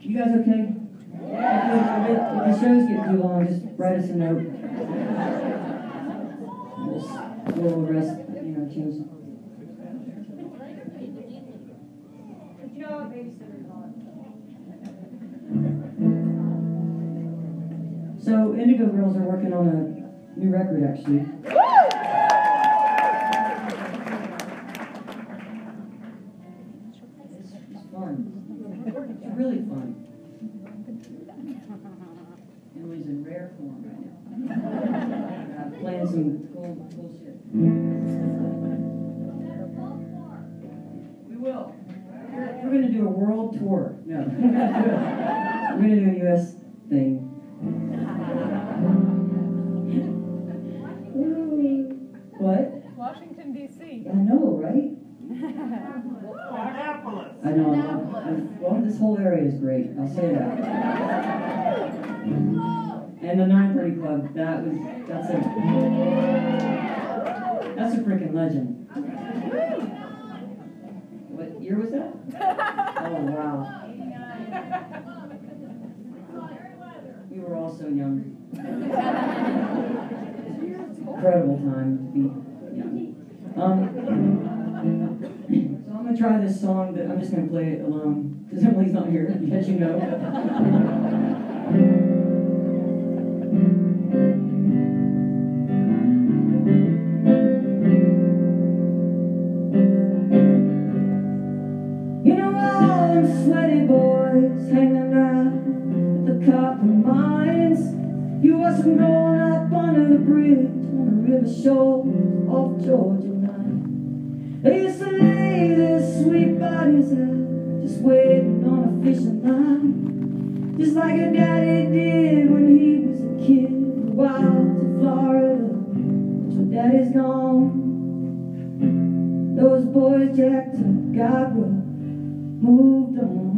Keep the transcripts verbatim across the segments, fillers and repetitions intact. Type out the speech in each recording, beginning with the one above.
You guys okay? Yeah. If, if the show's getting too long, just write us a note. Just we'll rest, you know, change. Good job, babysitter. So Indigo Girls are working on a new record, actually. It's fun. It's really fun. Emily's in rare form right now. Uh, playing some cool, cool shit. We will. We're going to do a world tour. No. We're going to do a U S thing. What? Washington, D C I know, right? Annapolis. I know. I'm, well, this whole area is great. I'll say that. And the nine thirty Club, that was, that's a, that's a freaking legend. What year was that? Oh, wow. We were all so young. Incredible time to be young. Um, so I'm going to try this song that I'm just going to play it alone, because Emily's not here, as you know. You know all them sweaty boys hanging out at the copper mines. You wasn't growing up under the bridge on the river shore off Georgia line. They used to lay their sweet bodies out, just waiting on a fishing line, just like your daddy did when he was a kid in the wilds of Florida. But your daddy's gone. Those boys jacked up, got rough, moved on.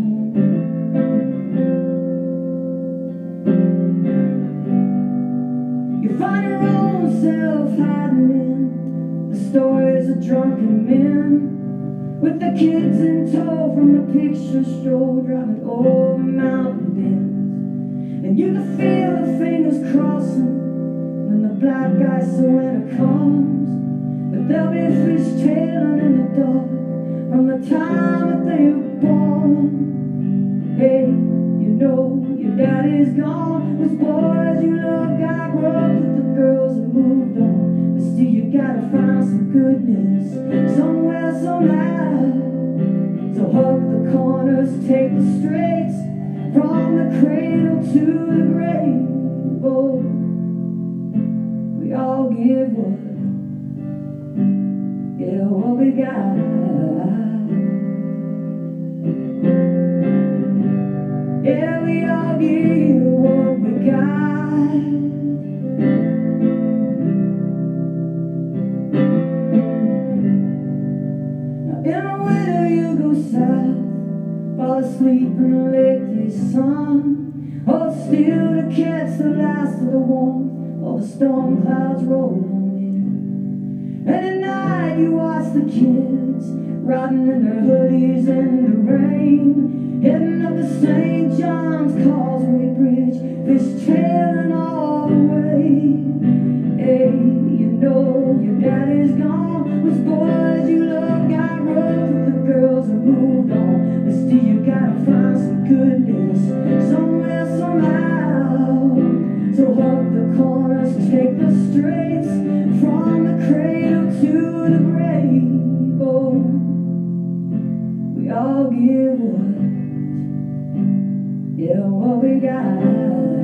You find your own self hiding in the stories of drunken men, with the kids in tow from the picture show, driving over mountain bends. And you can feel the fingers crossing when the black ice of winter comes, but there'll be fish tailing in the dark from the time that they were born. Hey, you know your daddy's gone. Those boys you love got grown, but the girls have moved on. But still you gotta find some goodness somewhere, somehow. So hug the corners, take the straights, from the cradle to the grave. Oh, we all give what, yeah, what we got. Yeah, we all give what we got. Now in the winter you go south, fall asleep in the late day sun, hold still to catch the last of the warmth while the storm clouds roll on in. And at night you watch the kids riding in their hoodies in the rain, heading up the Saint John's Causeway Bridge, fish tailing all the way. Hey, you know your daddy's gone. Those boys you love got rough, but the girls have moved on. But still you gotta find some goodness somewhere, somehow. So hug the corners, take the straights, from the cradle to the grave. Oh, we all give what, yeah, what we got.